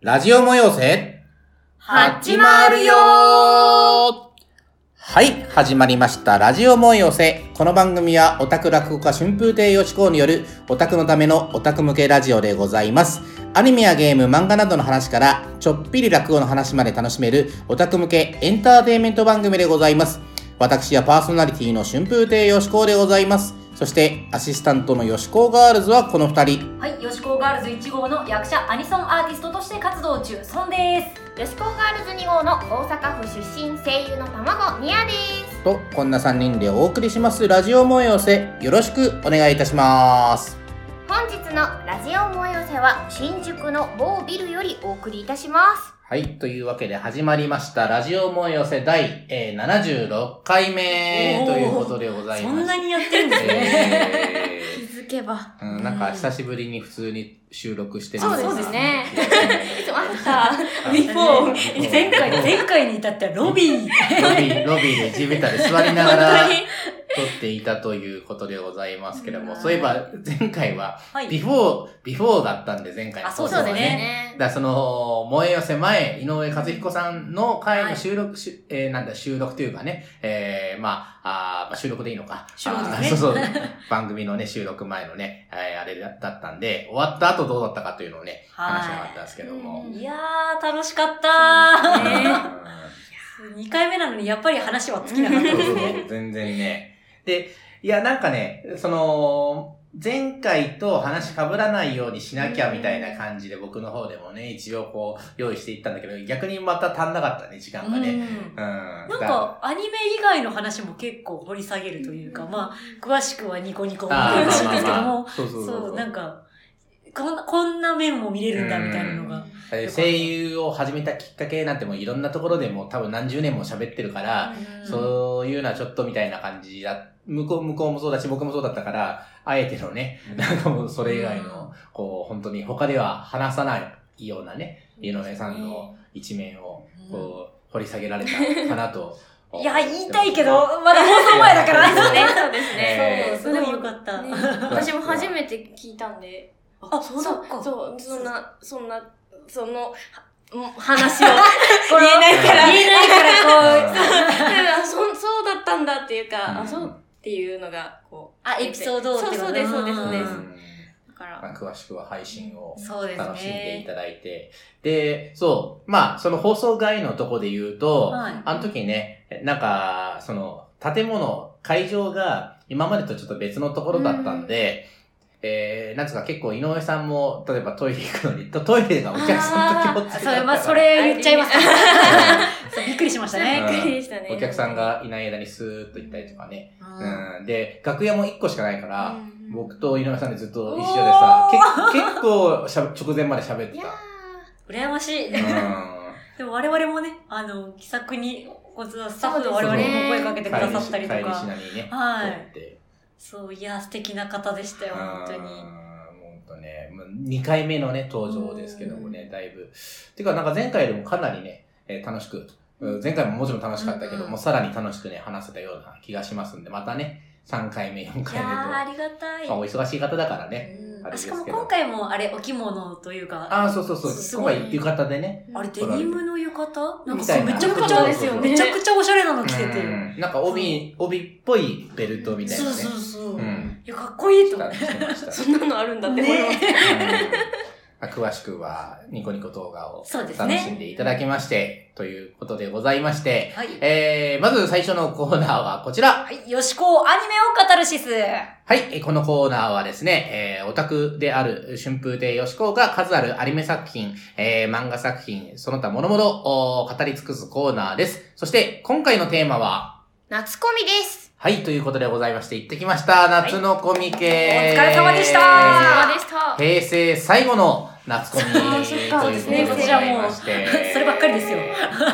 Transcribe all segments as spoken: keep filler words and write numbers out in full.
ラジオ催せ始まるよー。 はい、始まりましたラジオ催せ。この番組はオタク落語家春風亭よしこうによるオタクのためのオタク向けラジオでございます。アニメやゲーム、漫画などの話からちょっぴり落語の話まで楽しめるオタク向けエンターテインメント番組でございます。私はパーソナリティの春風亭よしこうでございます。そしてアシスタントのよしこうガールズはこのふたり。 はい、よしこうガールズいち号の役者アニソンアーティストとして活動中、ソンです。 よしこうガールズに号の大阪府出身声優の卵ニアです。 と、こんなさんにんでお送りしますラジオ催せ、よろしくお願いいたします。 本日のラジオ催せは新宿の某ビルよりお送りいたします。 はい、というわけで始まりましたラジオ催せ第、えー、ななじゅうろっかいめということでございます。 そんなにやってるんですね、 えー、気づけば、 うん、なんか久しぶりに普通に収録してるそうですね。いつもあったビフォー前回前回に至ってはロビーロビーロビーで地べたで座りながら撮っていたということでございますけども、そういえば前回はビフォー、はい、ビフォーだったんで前回の放送はね。そうですね。 だからその催寄せ前、井上和彦さんの回の収録、はい、えー、なんだ収録というかね、えー、まあ、あ収録でいいのか。 収録ですね。 そうそう。番組のね、収録前のね、えー、あれだったんで、終わった後どうだったかというのをね、話しなかったんですけども。 いやー、楽しかったー。ね、にかいめなのにやっぱり話は尽きなかったですね。 全然ね。で、いや、なんかね、その、前回と話被らないようにしなきゃみたいな感じで僕の方でもね、一応こう、用意していったんだけど、逆にまた足んなかったね、時間がね。うん。うん、 なんか、アニメ以外の話も結構掘り下げるというか、まあ、詳しくはニコニコも見てほしいんですけども、そうそうそうそう。そう、なんか、こんな、こんな面も見れるんだみたいなのが。 声優を始めたきっかけなんてもういろんなところでも多分何十年も喋ってるから、そういうのはちょっとみたいな感じだ。向こう、向こうもそうだし僕もそうだったから、あえてのね、なんかもうそれ以外の、こう本当に他では話さないようなね、井上さんの一面をこう掘り下げられたかなと。 いや、言いたいけど、まだ放送前だからね。そうですね。 そう、すごいよかった。 私も初めて聞いたんで。 あ、そうだか。 そう、そんな、そんな、その、話を。 これ言えないから。言えないから、こう。そ、そうだったんだっていうか、あ、そうっていうのが、こう。 あ、エピソードそうそうです、そうです、そうです。 だから。詳しくは配信を楽しんでいただいて。で、そう。まあ、その放送外のとこで言うと、あの時ね、なんか、その、建物、会場が今までとちょっと別のところだったんで、えー、なんつうか結構井上さんも、例えばトイレ行くのに、トイレがお客さんと共通だったから。 それ、まあ、それ言っちゃいますかびっくりしましたね。 びっくりしたね。 お客さんがいない間にスーッと行ったりとかね。うん、で、楽屋もいっこしかないから、僕と井上さんでずっと一緒でさ、け結構しゃ直前まで喋ってた。 羨ましい。でも我々もね、あの、気さくに、スタッフの我々にも声かけてくださったりとか。 帰りしなにね。 はい。そう、いや、素敵な方でしたよ、本当に。 本当ね、にかいめのね、登場ですけどもね、だいぶ。てか、なんか前回よりもかなりね、えー、楽しく、前回ももちろん楽しかったけども、さらに楽しくね、話せたような気がしますんで、またね、さんかいめ、よんかいめと。いやー、ありがたい。 まあ、お忙しい方だからね。 しかも今回もあれ、お着物というか。 ああ、そうそうそう。今回浴衣でね。 あれ、デニムの浴衣なんかめちゃくちゃですよね。めちゃくちゃおしゃれなの着てて。 なんか帯、帯っぽいベルトみたいなね。 そうそうそう。いや、かっこいいと思って。 そんなのあるんだって思いました。 詳しくはニコニコ動画を楽しんでいただきまして、ね、ということでございまして、はい、えー、まず最初のコーナーはこちら。 はい、よしこアニメをカタルシス。 はい、このコーナーはですね、えー、オタクである春風亭よしこが数あるアニメ作品、えー、漫画作品、その他諸々を語り尽くすコーナーです。そして今回のテーマは夏コミです。 はい、ということでございまして、行ってきました。夏のコミケ、 はい、お疲れ様でした。 お疲れ様でした。 平成最後の夏コミということでございまして。 そればっかりですよ。 い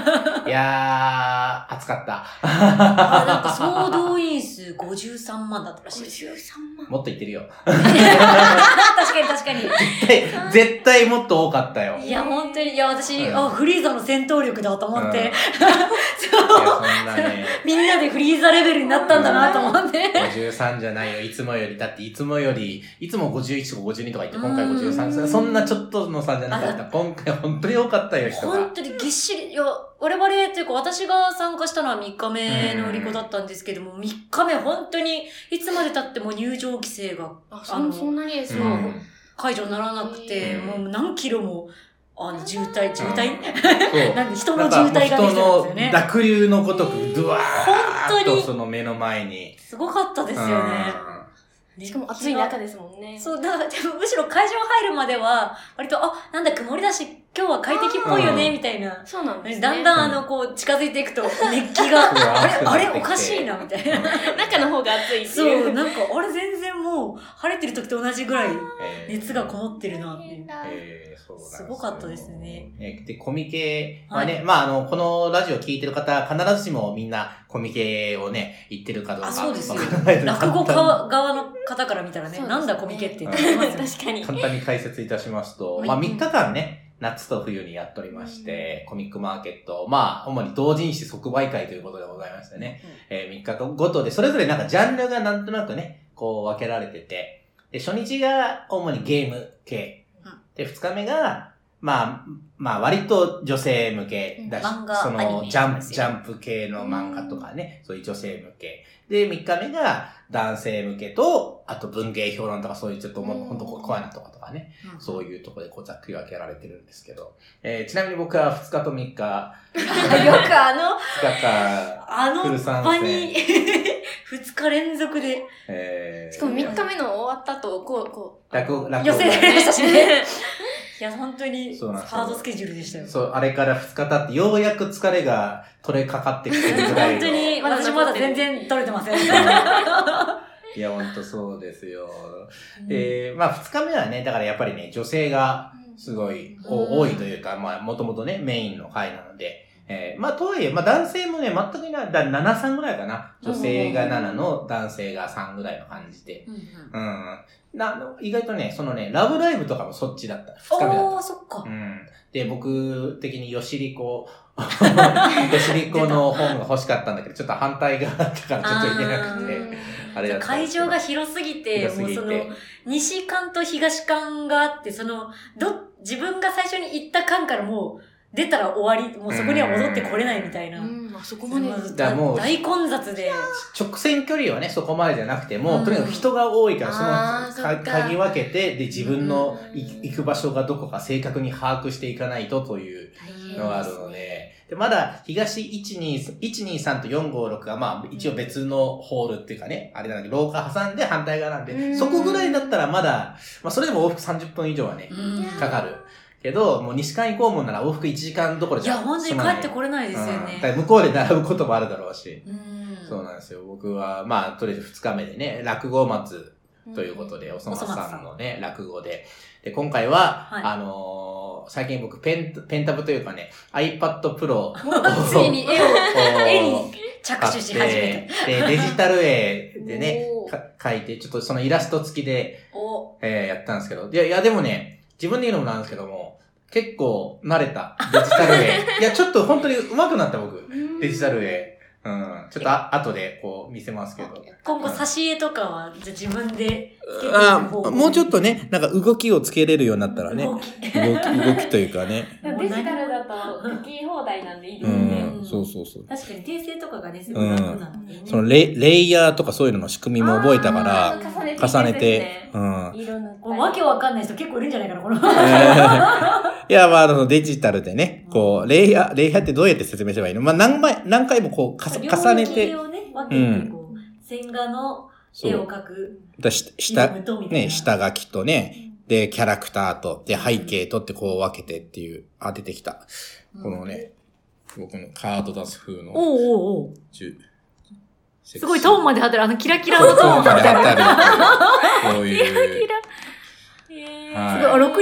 いやー、暑かった。 あ、なんか総動員数ごじゅうさんまんだったらしいですよ。 ごじゅうさんまん。 もっと言ってるよ。 確かに確かに。 絶対、絶対もっと多かったよ。 いや、本当に、いや、私、 うん、 あ、フリーザの戦闘力だと思って。うん、 そう。そんなね、 みんなでフリーザレベルになったんだなと思って。 ごじゅうさんじゃないよ、いつもより。だっていつもより、いつもごじゅういちとかごじゅうにとか言って、今回ごじゅうさん。そんなちょっとの差じゃなかった。今回本当に多かったよ、人が。 本当にぎっしり。いや、我々っていうか私が参加したのはみっかめの売り子だったんですけども、みっかめ本当にいつまで経っても入場規制が、 あ、そんそんなにですか、 うん、解除にならなくて、もう何キロも、あの、渋滞、渋滞、 うん、 なんで人の渋滞ができてるんですよね。 濁流のごとく、ドワーッと本当にその目の前に。 すごかったですよね。 しかも暑い中ですもんね。 そう、だから、むしろ会場入るままでは、割と、あ、なんだ、曇りだし、今日は快適っぽいよね、みたいな。 そうなんですね。 だんだん、あの、こう、近づいていくと、熱気が、あれ、あれ、おかしいな、みたいな。 中の方が暑いっていう。 そう、なんか、あれ、全然もう、晴れてる時と同じぐらい、熱がこもってるな、っていう。 えー、そうなんですすごかったですね。 で、コミケはね、はい、まあ、あの、このラジオ聞いてる方、必ずしもみんなコミケをね、行ってるかどうか。 あ、そうですよ。落語側の方から見たらね、なんだコミケって言ってますよ。 確かに。 簡単に解説いたしますと、まあ、みっかかんね、夏と冬にやっておりまして、コミックマーケット、まあ、主に同人誌即売会ということでございましてね、うん、えー、みっかかんごとで、それぞれなんかジャンルがなんとなくね、こう分けられてて、で、初日が主にゲーム系、うん、で、二日目が、まあ、まあ割と女性向けだし、 漫画そのジャンプ、ジャンプ系の漫画とかね、そういう女性向け。で、みっかめが男性向けと、あと文芸評論とかそういうちょっともうほんと怖いなとかとかね、うん、そういうところでこうざっくり分けられてるんですけど、えー、ちなみに僕はふつかとみっか。 よくあの、 ふつかか、 あの場に、ふつか連続で。 えー、しかもみっかめの終わった後、こう、こう。楽、楽。 寄せられましたしね。いや、本当に、ハードスケジュールでしたよ。 そう、あれからふつか経って、ようやく疲れが取れかかってきてるぐらいの。 本当に、私まだ全然取れてません。 いや、ほんとそうですよ。で、まあ、ふつかめはね、だからやっぱりね、女性がすごい多いというか、まあ、もともとね、メインの回なので、えー、まあ、とはいえ、まあ、男性もね、全くいない、だなな、さんぐらいかな。女性がななの、男性がさんぐらいの感じで。うん。うんな、意外とね、そのね、ラブライブとかもそっちだった。ふつかめだった。 ああ、そっか。 うん。で、僕的にヨシリコ、ヨシリコの本が欲しかったんだけど、ちょっと反対があったからちょっと行けなくて。あれだった。 会場が広すぎて、もうその、西館と東館があって、その、ど、自分が最初に行った館からもう、出たら終わり、もうそこには戻ってこれないみたいな。 うん、あそこまで。 だもう大混雑で。 直線距離はね、そこまでじゃなくても、うん、とにかく人が多いから、その、嗅ぎ分けて、で、自分の行く場所がどこか正確に把握していかないとというのがあるので、でまだ東いちにーさんとよんごろくが、まあ、一応別のホールっていうかね、あれなんだけど、廊下挟んで反対側なんで、そこぐらいだったらまだ、まあ、それでも往復さんじゅっぷん以上はね、かかる。けど、もう西館行こうもんなら往復いちじかんどころじゃいや、本当に帰ってこれないですよね。 うん、だから向こうで並ぶこともあるだろうし。うん、そうなんですよ。僕は、まあ、とりあえずふつかめでね、落語を待つということで、おそ松さんのね、落語で。で、今回は、はい、あのー、最近僕ペン、ペンタブというかね、iPad Pro をついに絵を、絵に着手し始めた。で、デジタル絵でね、描いて、ちょっとそのイラスト付きで、えー、やったんですけど、いや、いや、でもね、自分で言うのもなんですけども、結構慣れた。デジタル絵。いや、ちょっと本当に上手くなった僕。デジタル絵。うん。ちょっとあ後でこう見せますけど。 今後挿絵とかは、じゃ自分でつけてあもうちょっとね、なんか動きをつけれるようになったらね。動き。動き、動きというかね。 デジタルだと書き放題なんでいいですね。 うん、そうそうそう。 確かに訂正とかがね、すごい楽なんで、ね。 そのレ、レイヤーとかそういうのの仕組みも覚えたから、重ねて、重ねて、うん。 色のわけわかんない人結構いるんじゃないかな、この。 いや、まあ、あの、デジタルでね、こう、レイヤー、レイヤーってどうやって説明すればいいの？まあ、何枚、何回もこう、か重ねて。 をね、分けて、こう、線画の絵を描く。 だし、下、ね、下書きとね、で、キャラクターと、で、背景とってこう分けてっていう、あ、出てきた。このね、僕のカード出す風の。 おうおうおう。すごいトーンまで貼ってる。あの、キラキラのトーンまで貼ってる。こういう。 キラキラ。すごい、ろくにん、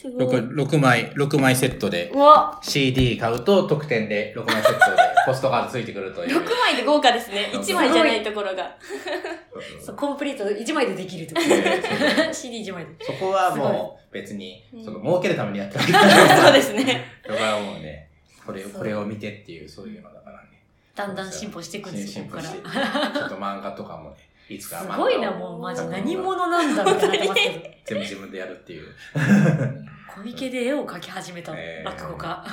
すごい。 ろくまい、ろくまいセットで、 うわシーディー 買うと特典でろくまいセットでポストカードついてくるという。 ろくまいで豪華ですね。いちまいじゃないところが。 そう、コンプリートいちまいでできるとか。シーディーいち 枚で。 そこはもう別に、その儲けるためにやってるわけじゃない。 そうですね。 だからもうね、これを、これを見てっていう、そういうのだからね。 だんだん進歩していくんですよ、ここから。 進歩してちょっと漫画とかもね、いつか漫画すごいな、もうマジ何者なんだみたいになってますけど。 全部自分でやるっていう。 コミケで絵を描き始めた落語家。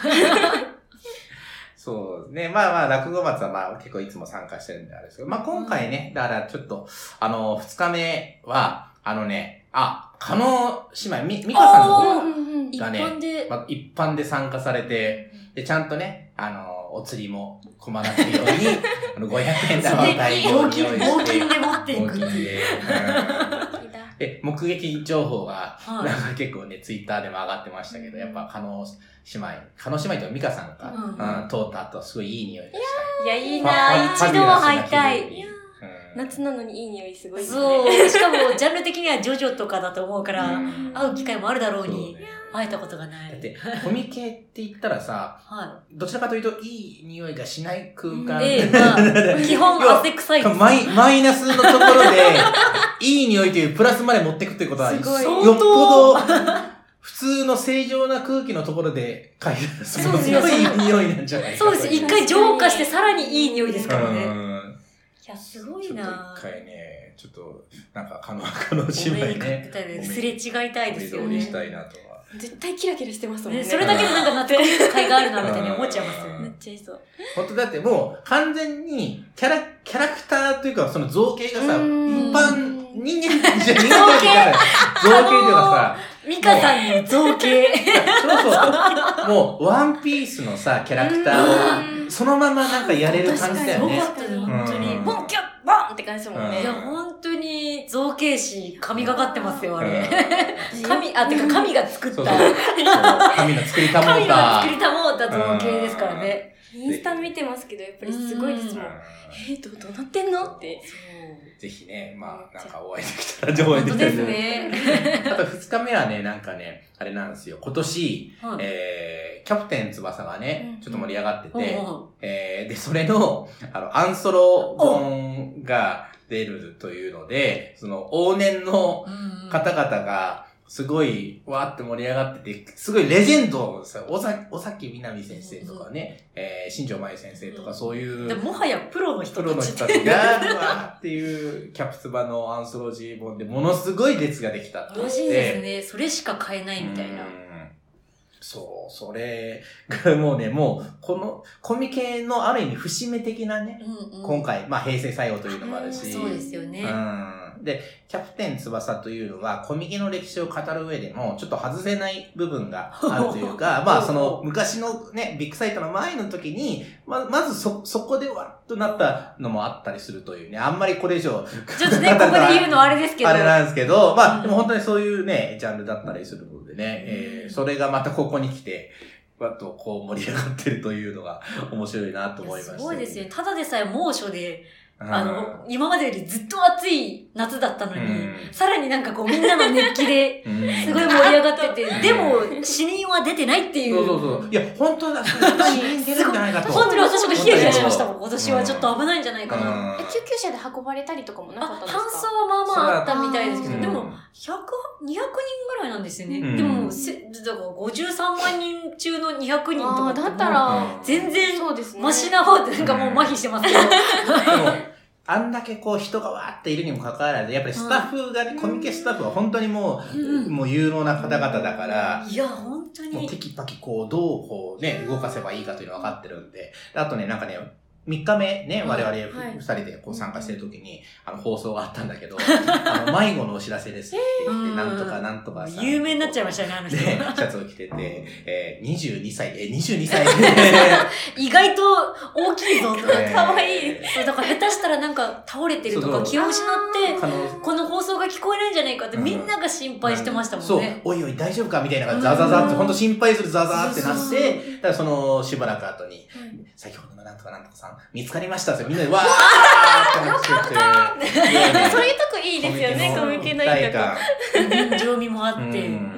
そうね。まあまあ、落語松はまあ結構いつも参加してるんであれですけど、まあ今回ね、だからちょっと、あの、二日目は、あのね、あ、加納姉妹、み、みかさんの方一がね、 般で、 まあ、一般で参加されて、で、ちゃんとね、あの、お釣りも困らないように、あの、ごひゃくえん玉を大量に用意して。 合金で持っていく。 合金で。で、目撃情報が、 はいなんか結構ね、ツイッターでも上がってましたけど、やっぱ、加納姉妹、加納姉妹と美香さんが、 うんうん、通った後、すごいいい匂いでしいや、いいた。 なファ一度は会いたい。 ファビュラスな気分にうん夏なのにいい匂いすごいですね。 そう。しかも、ジャンル的にはジョジョとかだと思うから、 うん会う機会もあるだろうに、 そうね会えたことがない。 だって、コミケって言ったらさ、 はどちらかというと、いい匂いがしない空間。 い。ええ、まあ、基本汗臭いです。 マイ、マイナスのところで、いい匂いというプラスまで持ってくっていうことは、 すごいよっぽど、普通の正常な空気のところで嗅いだら、すごいいい匂いなんじゃないかそうです。一回浄化してさらにいい匂いですからうね。 んいや、すごいちょっとな一回ね、ちょっと、なんか、可能、可能お姉妹目にかけね。 たり、すれ違いたいですよね。 お目通りしたいなとは。 絶対キラキラしてますもんね。 ねそれだけでなんか納得の甲斐があるな、みたいに思っちゃいますよなねっ。ちゃいそう。 本当だってもう、完全に、キャラ、キャラクターというか、その造形がさ、一うーん般、人間じゃ、人間じゃない。造形というかさ、 ミカさんの造形。 そうそう。もう、ワンピースのさ、キャラクターを、そのままなんかやれる感じだよね。 確かにすごかったね本当にうんボンキュッバンって感じですもんね。 いや、本当に造形師、神がかってますよ、あれ。 うん神、あ、てか神が作った。 そうそう。神の作りたもう神がた作。りたもうた造形ですからね。 インスタ見てますけど、やっぱりすごいですもん。えー、どう、どうなってんのって。 ぜひね、まあ、なんかお会いできたらお会いできたら本当ですね。 あと二日目はね、なんかね、あれなんですよ。今年、 はいえー、キャプテン翼がねうん、 ちょっと盛り上がってて、 うんえー、で、それの、あの、アンソロ本が出るというので、その、往年のうん方々が、すごい、わーって盛り上がってて、すごいレジェンドさ、尾崎、尾崎みなみ先生とかね、えー、新庄真由先生とかそういう、 でもはやプロの人プロの人たちが、うわーっていうキャプツバのアンソロジー本でものすごい列ができたってらしいですね。それしか買えないみたいな。 うんそう、それがもうね、もう、このコミケのある意味節目的なね、 うんうん今回、まあ平成最後というのもあるし、 そうですよね。 うん。で、キャプテン翼というのは、コミケの歴史を語る上でも、ちょっと外せない部分があるというか、まあ、その、昔のね、ビッグサイトの前の時に、ま、まずそ、そこでわっとなったのもあったりするというね、あんまりこれ以上、 ちょっとね、ここで言うのはあれですけど。 あれなんですけど、まあ、 うんでも本当にそういうね、ジャンルだったりするのでね、えー、それがまたここに来て、わっとこう盛り上がってるというのが面白いなと思いました。 すごいですよね。ただでさえ猛暑で、 うんあの、今までよりずっと暑い夏だったのに、 うんさらになんかこうみんなの熱気で、 うんすごい盛り上がってて、 うんでも死人は出てないっていう。 そうそうそう。いや、本当だ。本当に出るんじゃないかと。 本当に私もヒヤヒヤしましたもん。今年はちょっと危ないんじゃないかな。 うんえ、救急車で運ばれたりとかもなかったんあ、 ですか？ 搬送はまあまああったみたいですけど、 うんでも、ひゃく、にひゃくにんぐらいなんですよね。 うんでも、せだからごじゅうさんまんにん中のにひゃくにんとかあーってだったら、 うん全然そうですね。 マシな方ってなんかもう麻痺してますけど。 でも、あんだけこう人がわーっているにもかかわらず、やっぱりスタッフがね、コミケスタッフは本当にもう、 うんもう有能な方々だから、 いや、本当に。 もうテキパキこう、どうこうね、動かせばいいかというの分かってるんで。あとね、なんかね、みっかめね、我々 はいふたりでこう参加してる時に、あの、放送があったんだけど、あの、迷子のお知らせですって言って、 うんなんとかなんとかさ。 有名になっちゃいましたね、あの人。 で、シャツを着てて、えー、にじゅうにさいで、え、にじゅうにさいで、 意外と大きいぞとか、 えーかわいい。そう、だから下手したらなんか倒れてるとそうそうか気を失って、 あの、 この放送が聞こえないんじゃないかってみんなが心配してましたもそうんね。、 おいおい大丈夫かみたいなのがザザザって、 うんほんと心配するザザーってなっそうそうて、だからそのしばらく後に、 うん先ほどのなんとかなんとかさん、見つかりましたってみんなでわーってなってて、 そういうとこいいですよね、コミケのいいとこ。 人情味もあって。 うん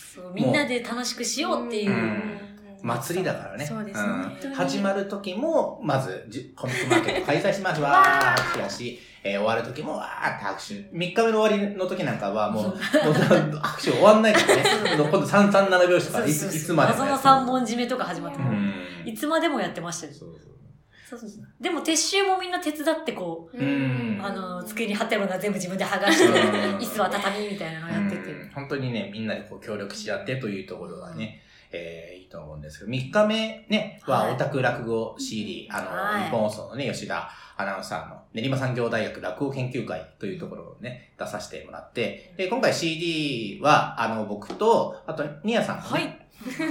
そうみんなで楽しくしようっていう。 うん祭りだからね。 そうですね。 うん、始まる時も、まず、コミックマーケット開催します。わー拍手やし、えー、終わる時もわーって拍手。みっかめの終わりの時なんかはもう、もう拍手終わんないからね。今度さんさんなな拍子とか、いつ、いつまでも。 謎の三本締めとか始まっても、 うん、 いつまでもやってましたよ。そうそうそうそう。でも撤収もみんな手伝ってこう、うん、あの、机に貼ってあるのは全部自分で剥がして、椅子は畳みたいなのをやってて、うん。 本当にね、みんなでこう協力し合ってというところがね、えー、いいと思うんですけど、みっかめね、は、オタク落語 シーディー、あの、はい、日本放送のね、吉田アナウンサーの練馬産業大学落語研究会というところをね、出させてもらって、で、今回 シーディー は、あの、僕と、あと、ニアさんがね、はい、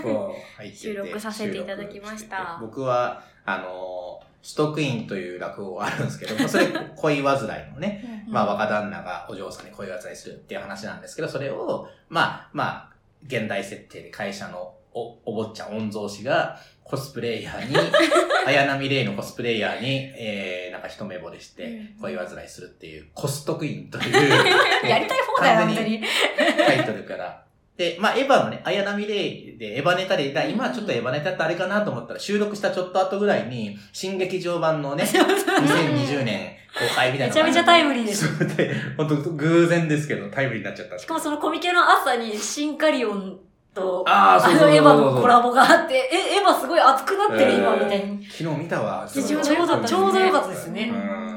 こう入ってて収録させていただきました。 僕は、あの、ストックインという落語があるんですけど、それ恋煩いのね、まあ若旦那がお嬢さんに恋煩いするっていう話なんですけど、それを、まあ、まあ、現代設定で会社のお、お坊ちゃん御曹司がコスプレイヤーに、綾波レイのコスプレイヤーに、えー、なんか一目惚れして恋煩いするっていう、コストクイーンという。 やりたい方だよ、本当に。 タイトルから。で、まあ、エヴァのね、綾波レイでエヴァネタで、今はちょっとエヴァネタってあれかなと思ったら、収録したちょっと後ぐらいに、新劇場版のね、にせんにじゅうねん公開みたいな。 めちゃめちゃタイムリーです。 本当偶然ですけど、タイムリーになっちゃった。 しかもそのコミケの朝に、シンカリオン、と、ああ、そうそうそうそう。あのエヴァのコラボがあって、え、エヴァすごい熱くなってる、えー、今、みたいに。 昨日見たわ。 ちょうど、ちょうど、ちょうどよかったですね。うん。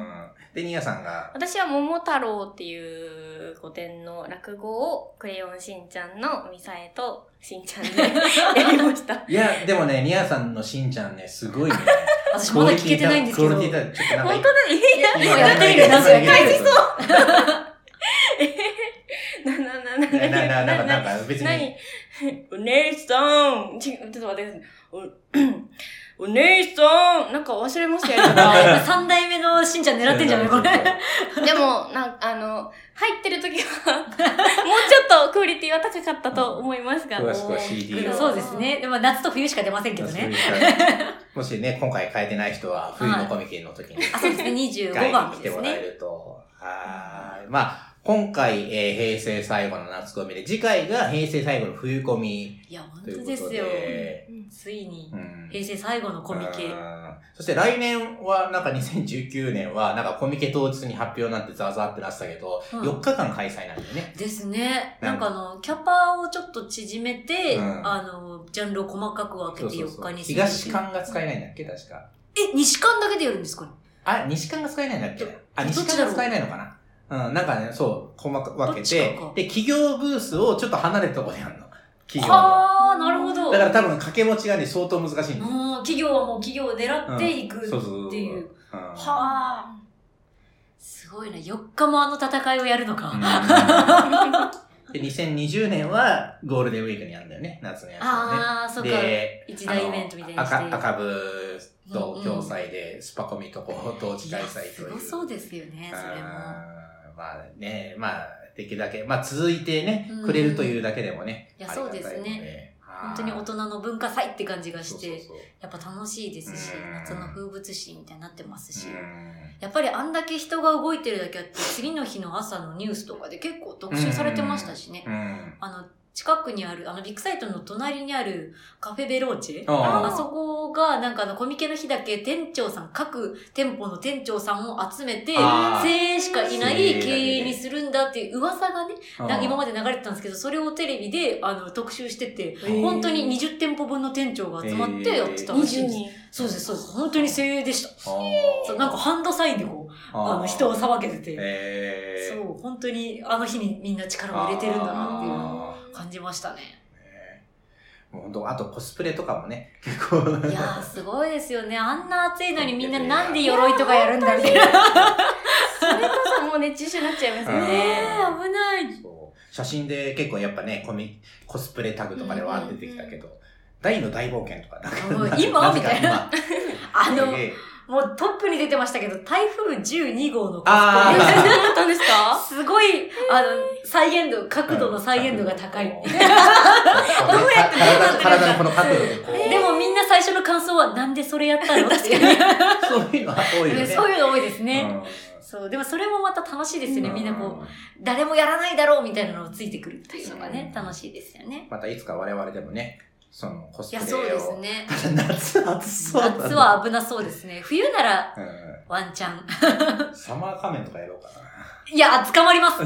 で、ニアさんが。 私は桃太郎っていう古典の落語を、クレヨンしんちゃんのミサエとしんちゃんでやりました。 いや、でもね、ニアさんのしんちゃんね、すごいね。 私まだ聞けてないんですけど。 クオリティだ、ちょっとなんか。 本当だ、いや、やってみる、なんか返しそう。 な、な、な、な、な、 な、な、なんか別に。 何お姉さんちょっと待ってください。お、お姉さんなんか忘れましたよ。 三代目のしんちゃん狙ってんじゃないこれ。 でも、なんあの、入ってる時は、もうちょっとクオリティは高かったと思いますが。 詳しくは シーディー を。 そうですね。でも夏と冬しか出ませんけどね。 もしね、今回変えてない人は、冬のコミケの時に。 あ、そうですね。にじゅうごばんですね。 来てもらえると。はい。まあ、今回、えー、平成最後の夏コミで、次回が平成最後の冬コミ。 いや、本当ですよ。ついに、平成最後のコミケ。 うん、そして来年は、なんかにせんじゅうきゅうねんは、なんかコミケ当日に発表なんてザーザーってなってたけど、うん、よっかかん開催なんだよね。 ですね。なんかあの、キャパをちょっと縮めて、うん、あの、ジャンルを細かく分けてよっかにする。 東館が使えないんだっけ確か。 え、西館だけでやるんですかねあ、西館が使えないんだっけあ、西館が使えないのかなうん、なんかね、そう、細かく分けて、で、企業ブースをちょっと離れたところでやるの。企業の。 ああ、なるほど。 だから多分掛け持ちがね、相当難しいんだよ。 ああ、企業はもう企業を狙っていくっていう。うん、そうそうそう。うん、はあ。すごいな。よっかもあの戦いをやるのか。 うん、で、にせんにじゅうねんはゴールデンウィークにやるんだよね、夏のやつ、ね。 ああ、そっか。で、一大イベントみたいなして。 赤、赤部と共催で、スパコミとこう、同時開催という。 すごそうですよね、それも。 まあね、まあ、できるだけ、まあ続いてね、うん、くれるというだけでもね。 いや、そうですね。本当に大人の文化祭って感じがして、そうそうそうやっぱ楽しいですし、夏の風物詩みたいになってますし、やっぱりあんだけ人が動いてるだけあって、次の日の朝のニュースとかで結構特集されてましたしね。あの、近くにある、あの、ビッグサイトの隣にあるカフェベローチェ あ, あそこが、なんかあの、コミケの日だけ店長さん、各店舗の店長さんを集めて、精鋭しかいない経営にするんだっていう噂がね、今まで流れてたんですけど、それをテレビで、あの、特集してて、本当ににじゅってんぽぶんの店長が集まってやってたらしいです。そうです、そうです。本当に精鋭でした。そうなんかハンドサインでこう、あの、人をさばけてて、そう、本当にあの日にみんな力を入れてるんだなっていうのを感じましたね。 もう本当、あとコスプレとかもね、結構。 いやー、すごいですよね。あんな暑いのにみんななんで鎧とかやるんだみたいな。 それこそもう熱中症になっちゃいますよね。 危ない。 そう。写真で結構やっぱね、コミ、コスプレタグとかでは出てきたけど、大の大冒険とかなんか。 今みたいな。あの、もうトップに出てましたけど、台風じゅうにごうのコスプレ。 ああ、そうだったんですか？ すごい、あの、再現度、角度の再現度が高い。どうやって体のこの角度でこう。 でもみんな最初の感想はなんでそれやったの確かに。 そういうのは多いよね。 そういうの多いですね。 うんそう、でもそれもまた楽しいですよね。みんなこう、誰もやらないだろうみたいなのをついてくるっていうのがね、楽しいですよね。 またいつか我々でもね、そのコスプレを。 いや、そうですね。 夏暑そうだね。 夏は危なそうですね。冬なら、ワンチャン。 サマー仮面とかやろうかな。 いや、捕まりますって。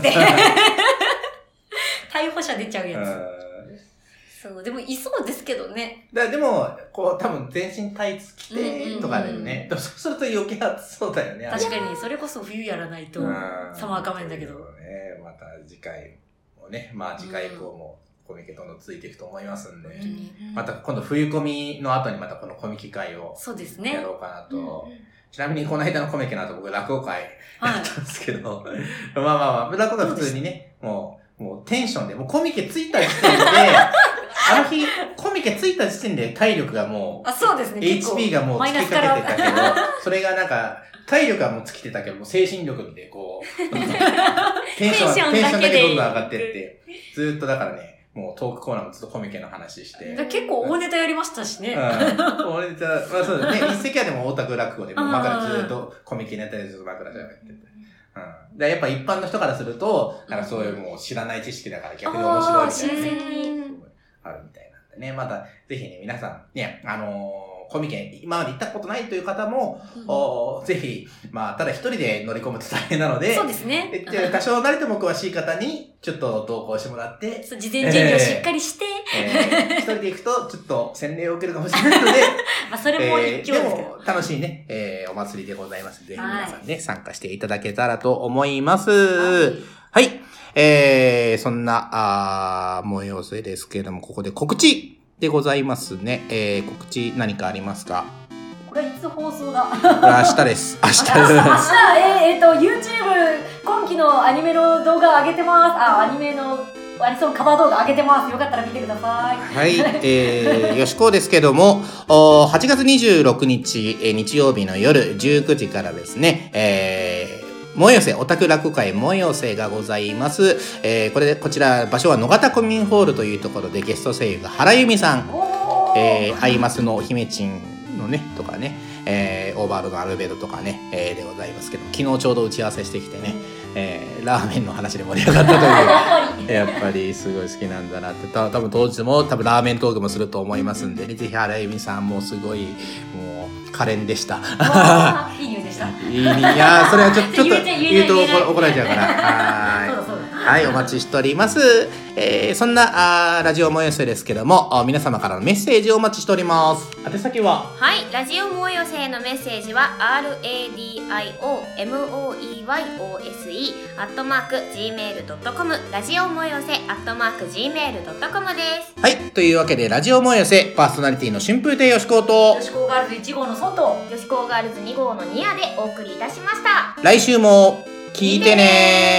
逮捕者出ちゃうやつ。そう、でもいそうですけどね。 だでも、こう、多分全身タイツ着てとかだよね。でもそうすると余計暑そうだよね。 確かに、それこそ冬やらないと、サマー仮面だけど。 ね、また次回もね、まあ次回以降もコミケどんどんついていくと思いますんで、また今度冬コミの後にまたこのコミケ会をそうですね。 やろうかなと。ちなみにこの間のコミケの後僕落語会やったんですけど、まあまあまあ、落語会普通にね、もう、もうテンションで、もうコミケついた時点で、あの日、コミケついた時点で体力がもう、 あ、そうですね。 エイチピー がもうつきかけてたけど、それがなんか、体力はもう尽きてたけど、もう精神力でこう、テンション、テンションだけどんどん上がってって、ずーっとだからね、もうトークコーナーもずっとコミケの話して。 結構大ネタやりましたしね。 うん。大ネタ、まあそうだね。一席はでも大田区落語で、もう枕ずーっとコミケネタでずっと枕じゃなくて。うん。で、やっぱ一般の人からすると、なんかそういうもう知らない知識だから逆に面白いみたいな、ね。新鮮に。あるみたいなんでね。また、ぜひね、皆さん、ね、あのー、コミケ今まで行ったことないという方も、うん、おぜひ、まあ、ただ一人で乗り込むと大変なので、 そうですね。 多少なりとも詳しい方に、ちょっと同行してもらって、 そう事前準備をしっかりして、 えーえー、一人で行くと、ちょっと洗礼を受けるかもしれないので、まあそれも一興ですけど、 えー、でも、楽しいね、えー、お祭りでございますので、ぜひ皆さんね、参加していただけたらと思います。はい。はいえー、そんな、あ催せですけれども、ここで告知でございますね。えー、告知何かありますか？ これいつ放送だ？ 明日です。明日です。明日、えー、えーと、YouTube、今期のアニメの動画上げてます。あ、アニメのアニソンカバー動画上げてます。よかったら見てください。 はい。えー、よしこうですけども、はちがつにじゅうろくにち、えー、日曜日の夜じゅうくじからですね、えー、萌え寄せ、オタク落語会萌え寄せがございます。えー、これで、こちら、場所は野方コミュンホールというところでゲスト声優が原由美さん、えー、アイマスの姫ちんのね、とかね、えー、オーバーロのアルベドとかね、えー、でございますけど、昨日ちょうど打ち合わせしてきてね、えー、ラーメンの話で盛り上がったという、やっぱりすごい好きなんだなって、た多分当日も多分ラーメントークもすると思いますんでね、ぜひ原由美さんもすごい、もう、可憐でした。 いい匂いでした。 いい匂い。いやそれはちょっと、ちょっと言うと怒られちゃうから。はい。 そうだそうだ。 はい、お待ちしております。えー、そんなあラジオもよせですけども、皆様からのメッセージをお待ちしております。宛先ははい、ラジオもよせへのメッセージは アールエーディーアイオーエムオーイーワイオーエスイー アットマーク ジーメールドットコム ラジオもよせアットマーク ジーメールドットコム です。 はい、というわけでラジオもよせパーソナリティの春風亭よしこうとよしこうガールズいち号のソンとよしこうガールズに号のニアでお送りいたしました。 来週も聞いてねー。